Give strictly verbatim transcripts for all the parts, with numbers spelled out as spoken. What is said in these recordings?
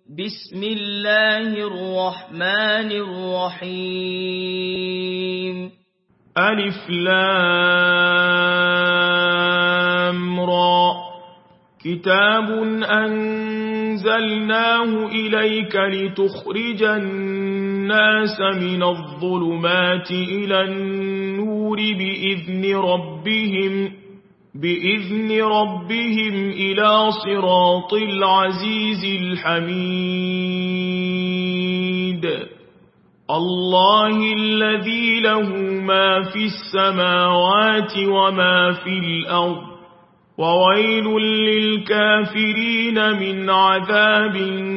بسم الله الرحمن الرحيم ألف لام را كتاب أنزلناه إليك لتخرج الناس من الظلمات إلى النور بإذن ربهم بإذن ربهم إلى صراط العزيز الحميد الله الذي له ما في السماوات وما في الأرض وويل للكافرين من عذاب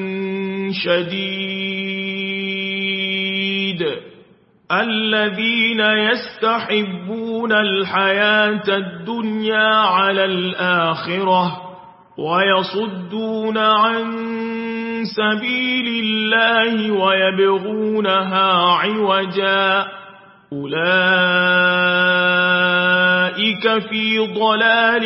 شديد الذين يستحبون الحياة الدنيا على الآخرة ويصدون عن سبيل الله ويبغونها عوجا أولئك في ضلال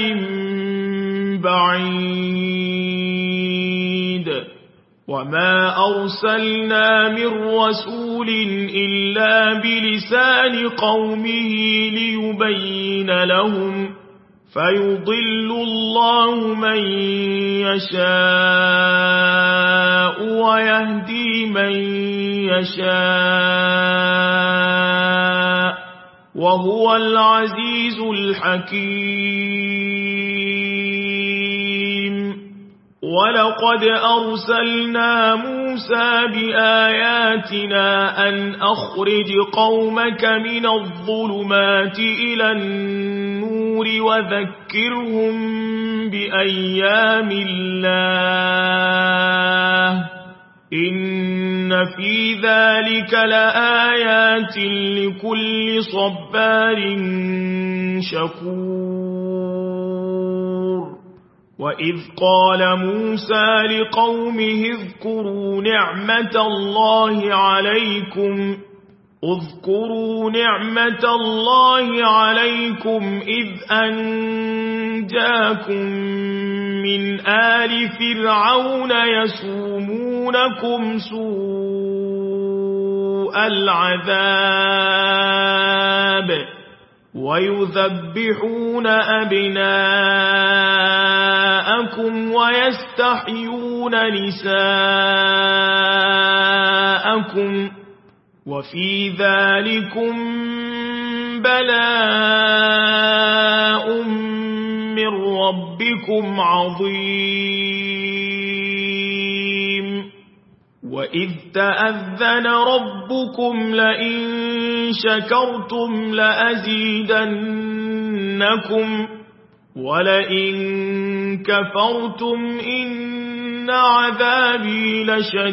بعيد وما أرسلنا من رسول إلا بلسان قومه ليبين لهم فيضل الله من يشاء ويهدي من يشاء وهو العزيز الحكيم ولقد أرسلنا موسى بآياتنا أن أخرج قومك من الظلمات إلى النور وذكرهم بأيام الله إن في ذلك لآيات لكل صبار شكور وإذ قال موسى لقومه اذكروا نعمة الله عليكم اذكروا نعمة الله عليكم إذ أنجاكم من آل فرعون يسومونكم سوء العذاب ويذبحون أبناءكم ويستحيون نساءكم وفي ذلكم بلاء من ربكم عظيم وإذ تأذن ربكم لئن شكرتم لأزيدنكم ولئن كفرتم إن عذابي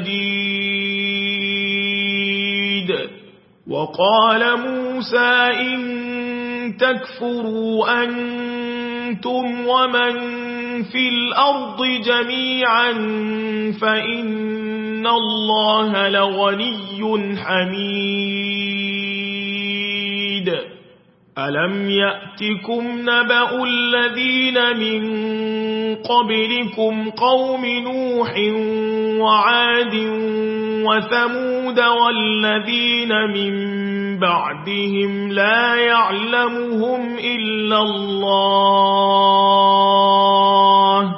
لشديد وقال موسى إن تكفروا أنتم ومن في الأرض جميعا فإن الله لغني حميد ألم يأتكم نبأ الذين من قبلكم قوم نوح وعاد وثمود والذين من بعدهم لا يعلمهم إلا الله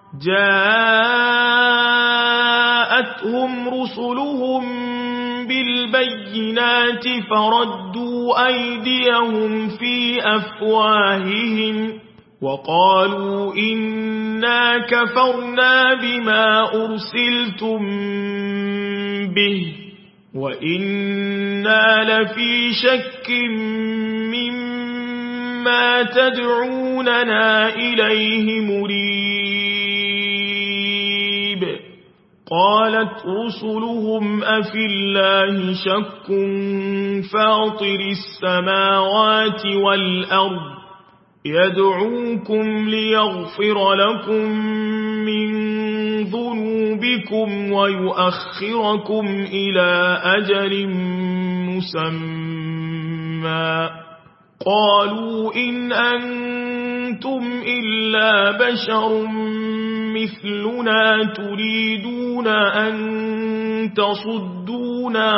جاءتهم رسلهم بالبينات فردوا أيديهم في أفواههم وقالوا إنا كفرنا بما أرسلتم به وإنا لفي شك مما تدعوننا إليه مريب قالت رسلهم أفي الله شك فاطر السماوات والأرض يدعوكم ليغفر لكم من ذنوبكم ويؤخركم إلى أجل مسمى قالوا إن أنتم إلا بشر مثلنا تريدون أن تصدونا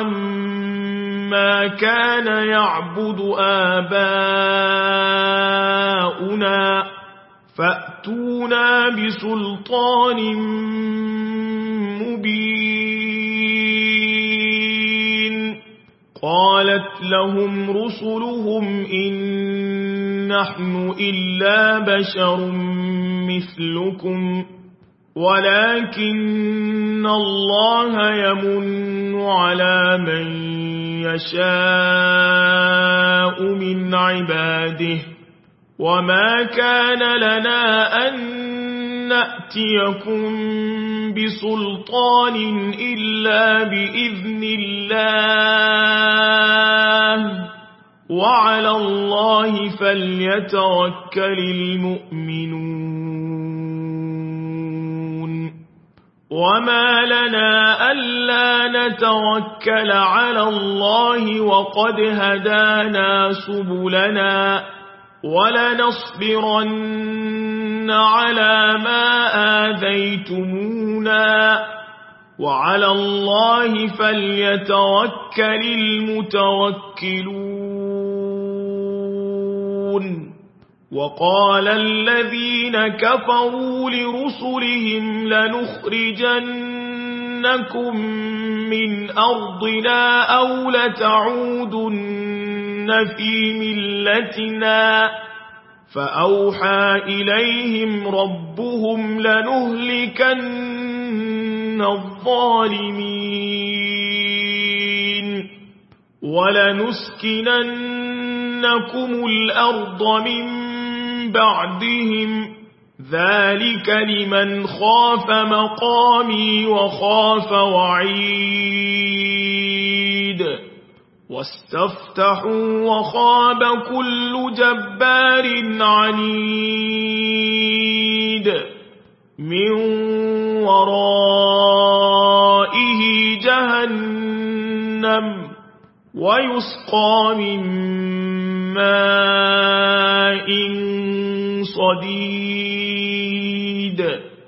عما كان يعبد آباؤنا فأتونا بسلطان مبين. قالت لهم رسلهم إن نحن إلا بشر مثلكم ولكن الله يمن على من يشاء من عباده وما كان لنا أن نأتيكم بسلطان إلا بإذن الله وعلى الله فليتوكل المؤمنون. وما لنا ألا نتوكل على الله وقد هدانا سبلنا ولنصبرن على ما آذيتمونا وعلى الله فليتوكل المتوكلون. وقال الذين كفروا لرسلهم لنخرجنكم من أرضنا أو لتعودن في ملتنا فأوحى إليهم ربهم لنهلكن الظالمين ولنسكننكم الأرض من بعدهم ذلك لمن خاف مقامي وخاف وعيد. واستفتحوا وخاب كل جبار عنيد من ورائه جهنم ويسقى من ماء صديد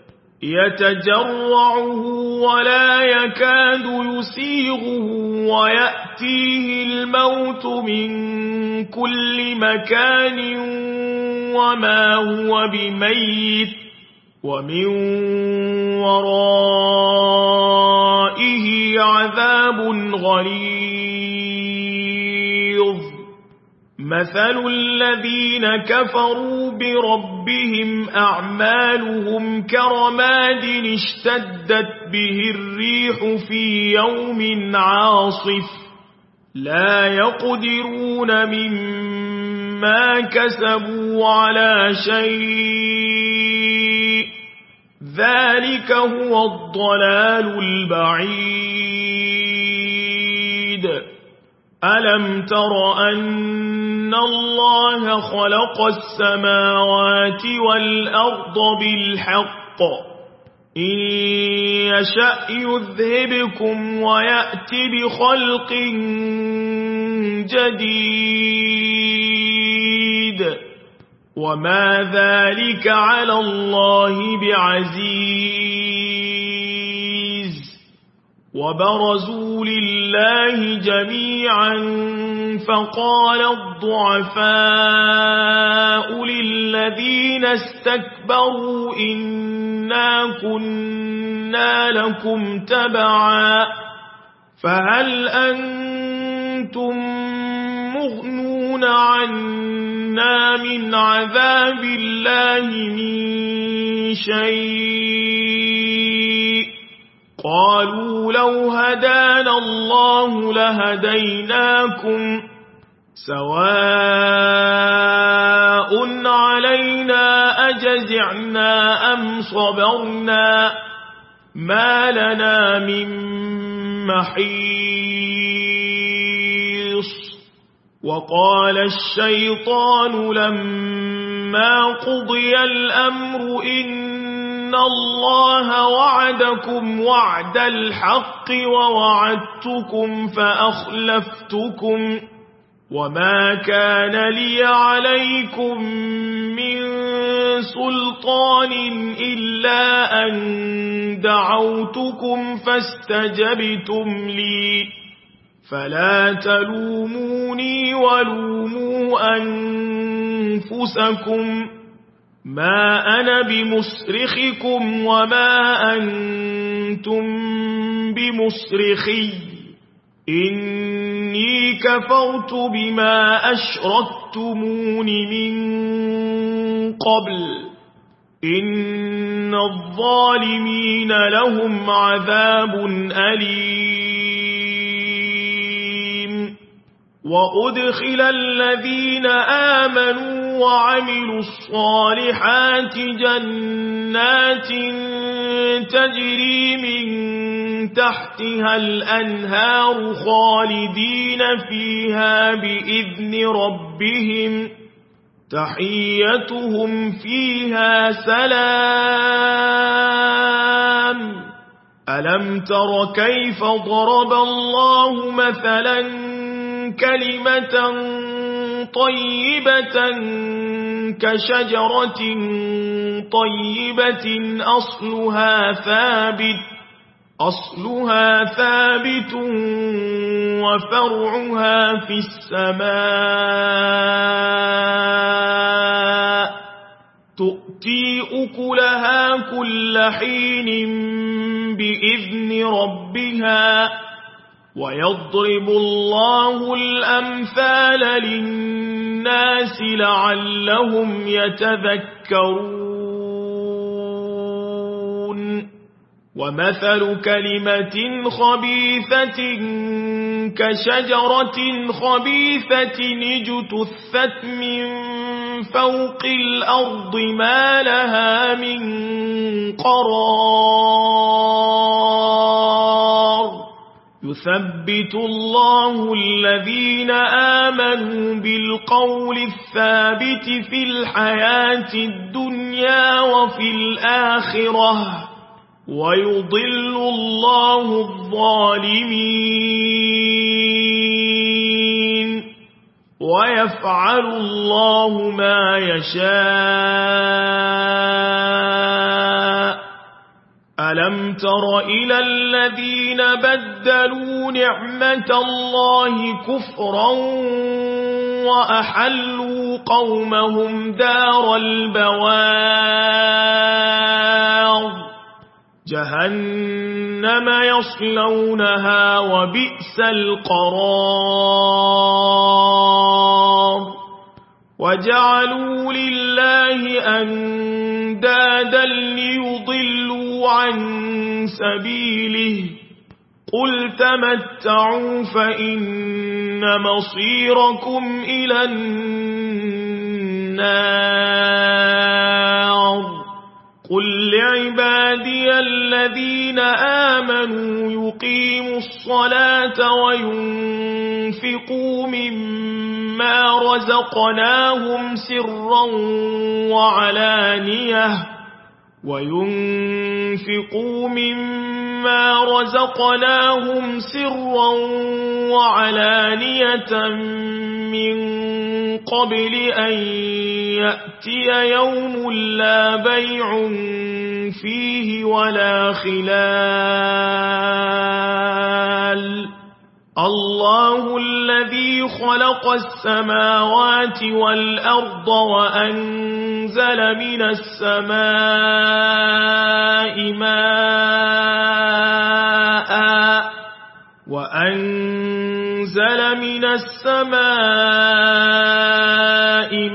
يتجرعه ولا يكاد يسيغه ويأتيه الموت من كل مكان وما هو بميت ومن ورائه عذاب غليظ. مثل الذين كفروا بربهم أعمالهم كرماد اشتدت به الريح في يوم عاصف لا يقدرون مما كسبوا على شيء ذلك هو الضلال البعيد. ألم تر أن الله خلق السماوات والأرض بالحق إن يشأ يذهبكم ويأت بخلق جديد وما ذلك على الله بعزيز. وبرزوا لله جميعا فقال الضعفاء للذين استكبروا إنا كنا لكم تبعا فهل أنتم مغنون عنا من عذاب الله من شيء قالوا لو هدانا الله لهديناكم سواء علينا أجزعنا أم صبرنا ما لنا من محيص. وقال الشيطان لما قضي الأمر إن الله وعدكم وعد الحق ووعدتكم فأخلفتكم وما كان لي عليكم من سلطان إلا أن دعوتكم فاستجبتم لي فلا تلوموني ولوموا أنفسكم ما أنا بمصرخكم وما أنتم بمصرخي إني كفرت بما أشركتمون من قبل إن الظالمين لهم عذاب أليم وأدخل الذين آمنوا وعملوا الصالحات جنات تجري من تحتها الأنهار خالدين فيها بإذن ربهم تحيتهم فيها سلام ألم تر كيف ضرب الله مثلا كلمة طيبة كشجرة طيبة أصلها ثابت أصلها ثابت وفرعها في السماء تؤتي أكلها كل حين بإذن ربها ويضرب الله الأمثال للناس لعلهم يتذكرون ومثل كلمة خبيثة كشجرة خبيثة اجتثت من فوق الأرض ما لها من قرار يثبت الله الذين آمنوا بالقول الثابت في الحياة الدنيا وفي الآخرة ويضل الله الظالمين ويفعل الله ما يشاء ألم تر إلى الذين بدلوا نعمة الله كفرا وأحلوا قومهم دار البوار جهنم يصلونها وبئس القرار وجعلوا لله أندادا ليضلوا عن سبيله قل تمتعوا فإن مصيركم إلى النار قل لعبادي الذين آمنوا يقيموا الصلاة وينفقوا مما رزقناهم سرا وعلانية وينفقوا مما رزقناهم سرا وعلانية من قبل أن يأتي يوم لا بيع فيه ولا خلال الله الذي خلق السماوات والأرض وأنزل من السماء ماء وأنزل من السماء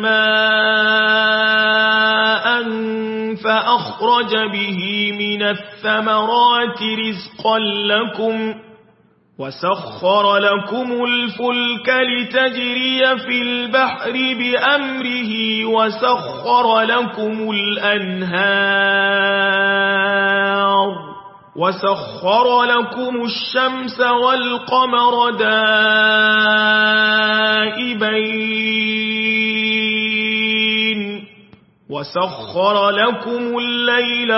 ماء فأخرج به من الثمرات رزقا لكم وسخر لكم الفلك لتجري في البحر بأمره وسخر لكم الأنهار وسخر لكم الشمس والقمر دائبين وسخر لكم الليل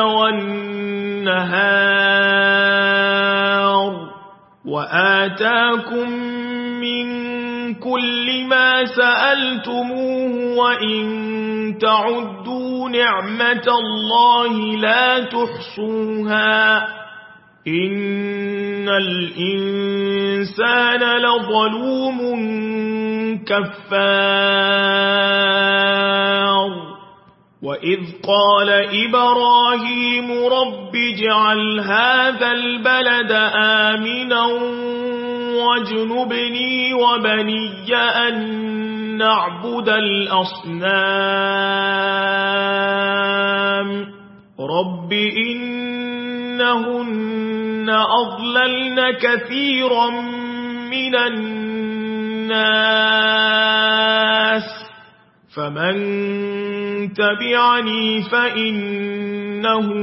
والنهار وآتاكم من كل ما سألتموه وإن تعدوا نعمة الله لا تحصوها إن الإنسان لظلوم كفار وإذ قال إبراهيم رب اجعل هذا البلد آمنا واجنبني وبني أن نعبد الأصنام رب إنهن أضللن كثيرا من الناس فمن تبعني فإنه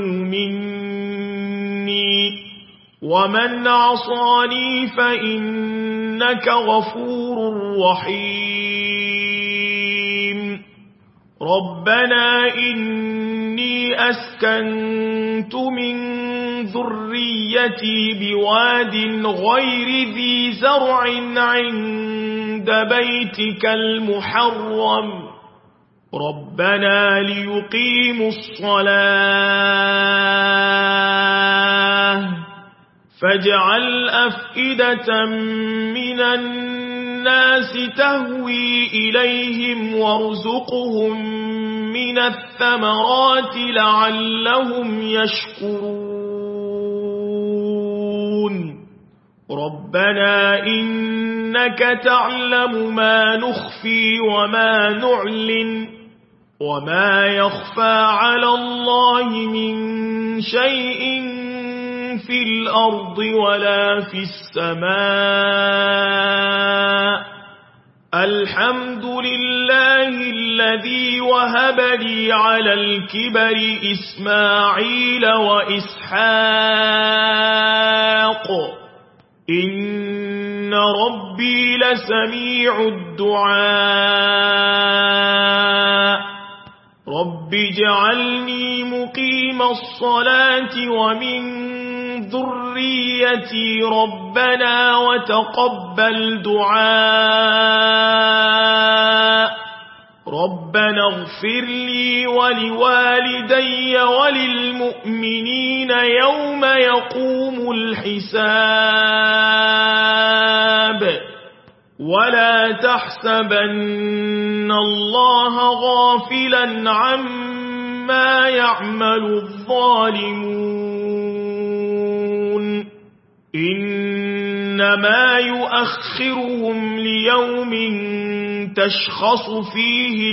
مني ومن عصاني فإنك غفور رحيم ربنا إني أسكنت من ذريتي بواد غير ذي زرع عند بيتك المحرم ربنا ليقيموا الصلاة فاجعل أفئدة من الناس تهوي إليهم وارزقهم من الثمرات لعلهم يشكرون ربنا إنك تعلم ما نخفي وما نعلن وما يخفى على الله من شيء في الأرض ولا في السماء الحمد لله الذي وهب لي على الكبر إسماعيل وإسحاق إن ربي لسميع الدعاء رب اجعلني مقيم الصلاة ومن ذريتي ربنا وتقبل دعاء ربنا اغفر لي ولوالدي وللمؤمنين يوم يقوم الحساب ولا تحسبن الله غافلا عما يعمل الظالمون إنما يؤخرهم ليوم تشخص فيه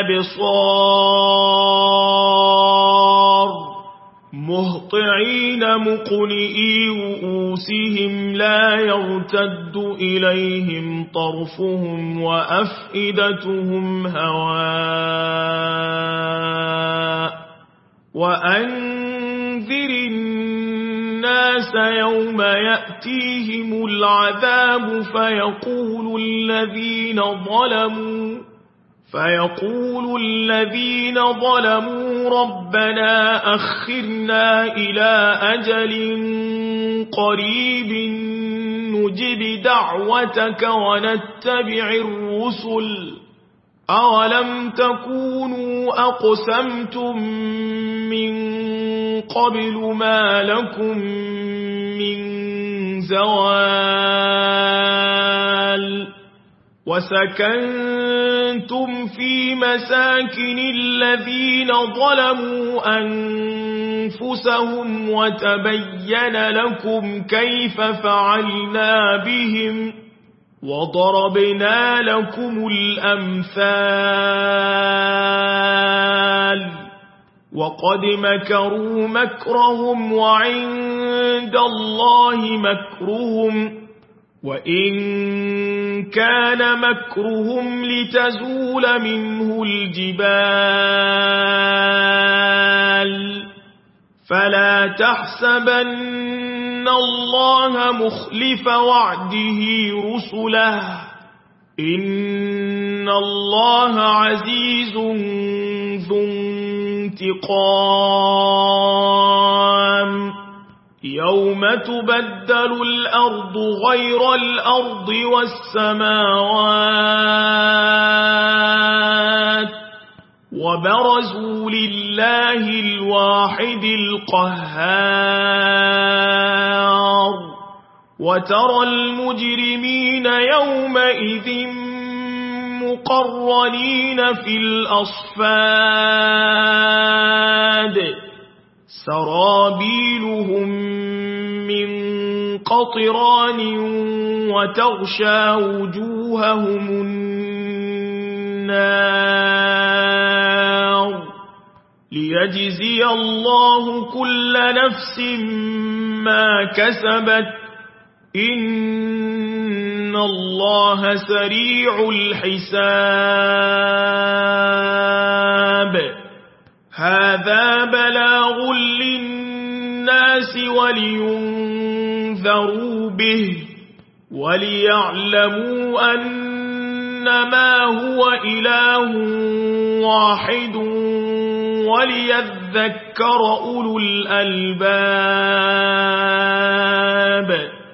الأبصار مهطعين مقنئي رؤوسهم لا يرتد إليهم طرفهم وأفئدتهم هواء وأنذر الناس يوم يأتيهم العذاب فيقول الذين ظلموا فيقول الذين ظلموا ربنا أخرنا إلى أجل قريب نجب دعوتك ونتبع الرسل أولم تكونوا أقسمتم من قبل ما لكم من زوال وسكنتم في مساكن الذين ظلموا أنفسهم وتبين لكم كيف فعلنا بهم وضربنا لكم الأمثال وقد مكروا مكرهم وعند الله مكرهم وإن كان مكرهم لتزول منه الجبال فلا تحسبن الله مخلف وعده رسله إن الله عزيز ذو انتقام يوم تبدل الأرض غير الأرض والسماوات وبرزوا لله الواحد القهار وترى المجرمين يومئذ مقرنين في الأصفاد سرابيلهم من قطران وتغشى وجوههم النار ليجزي الله كل نفس ما كسبت إن الله سريع الحساب هذا بلاغ للناس ولينذروا به وليعلموا أنما هو إله واحد وليذكر أولو الألباب